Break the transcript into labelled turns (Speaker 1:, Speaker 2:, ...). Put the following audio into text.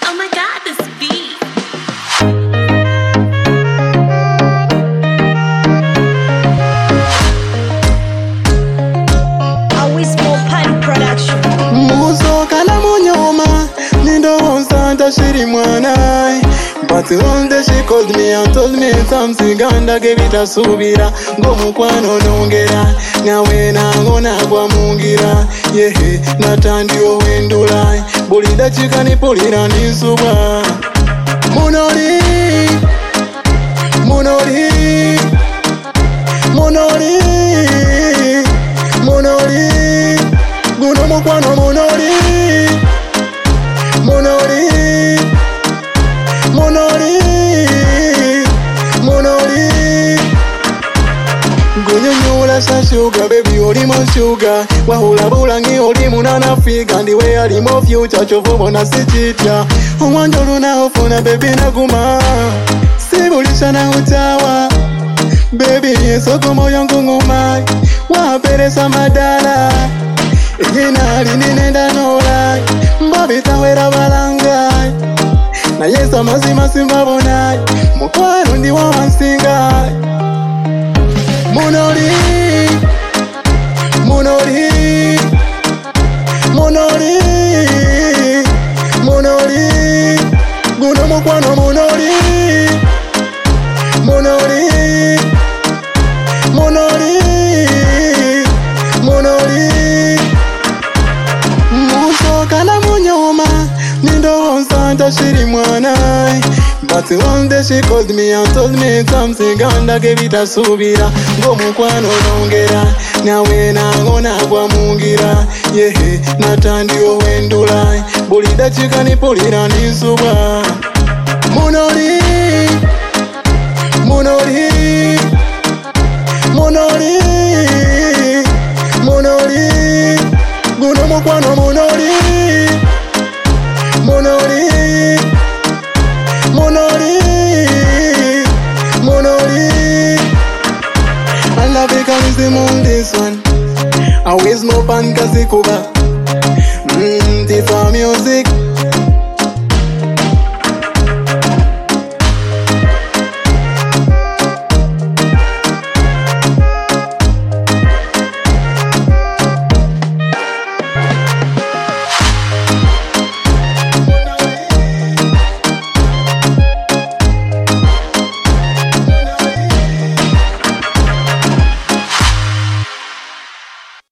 Speaker 1: Oh my god, this beat.
Speaker 2: Always more party production.
Speaker 3: Muso kana munyoma, nindo onsanta shiri mwanai. But one day she called me and told me something ganda gebita subira. Ngo mukwano nongera, nawe nangona kwa mungira. Yehe, natandio wendulai. Bulida chikani pulira nisuba. Munori, munori, munori, munori. Guno mukwano munori, munori, munori, munori. Gunyunyula sa sugar, baby oli mo sugar. Wahula bulangi oli munana figa. Ndiwe ali mo future, chovo na sichitya. Omwanjolu na ofuna baby naguma. Sibulisha na utawa. Baby yesoko moyo ngungumai. Waperesa madala. Ejina linenda nolai. Mbabita wera balangai. Na yesa mazima simbabonai. Mukwano ndi wa wansingai. Munori, munori, munori, munori. Guno mukwano munori, munori, munori, munori. Musoka na munyoma, nindo onsanta shiri mwanai. But one day she called me and told me something ganda gebita subira. Ngo mukwano nongera, nawe nangona kwa mungira. Yehe, natandio wendulai. Bulida chikani pulira nisuba. Munori, munori, munori, munori. Guno mukwano munori, munori, munori, munori. I love it cause it's the moon this one. Always more fun cause it's cover. Tifa music.